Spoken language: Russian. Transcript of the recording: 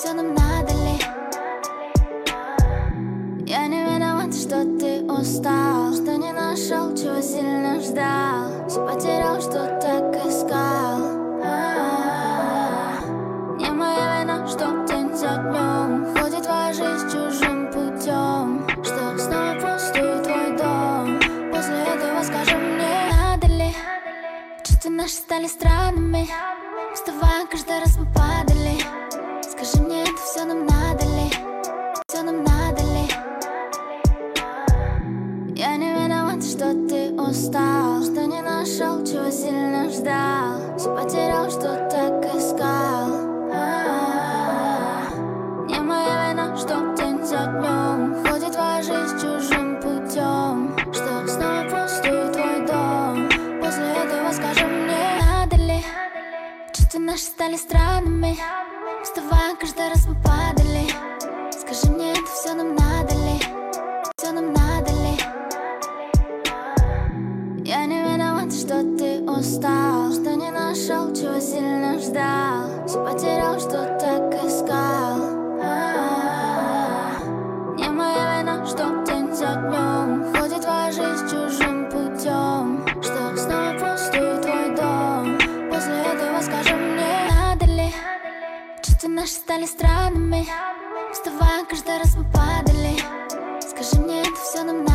Все нам надо ли? Я не виноват, что ты устал, что не нашел, чего сильно ждал, все потерял, что так искал. Не моя вина, что день за днем ходит твоя жизнь чужим путем, что снова пустой твой дом. После этого скажи мне, надо ли? Чувства наши стали странными, вставая каждый раз мы падали. Скажи мне, это все нам надо ли? Все нам надо ли? Я не виноват, что ты устал, что не нашел, чего сильно ждал, все потерял, что так искал. Не моя вина, что день за днем ходит твоя жизнь чужим путем, что снова пустой твой дом. После этого скажи мне, надо ли? Чувства наши стали странными, вставая каждый раз мы падали. Скажи мне, это все нам надо ли? Все нам надо ли? Я не виноват, что ты устал, что не нашел, чего сильно ждал, все потерял, что так искал. Не моя вина, что день за днем ходит твоя жизнь чужим путем, что снова пустой твой дом. После этого скажи мне, надо ли? Чувства наши стали странными, вставая каждый раз мы падали. Скажи мне, это все нам надо.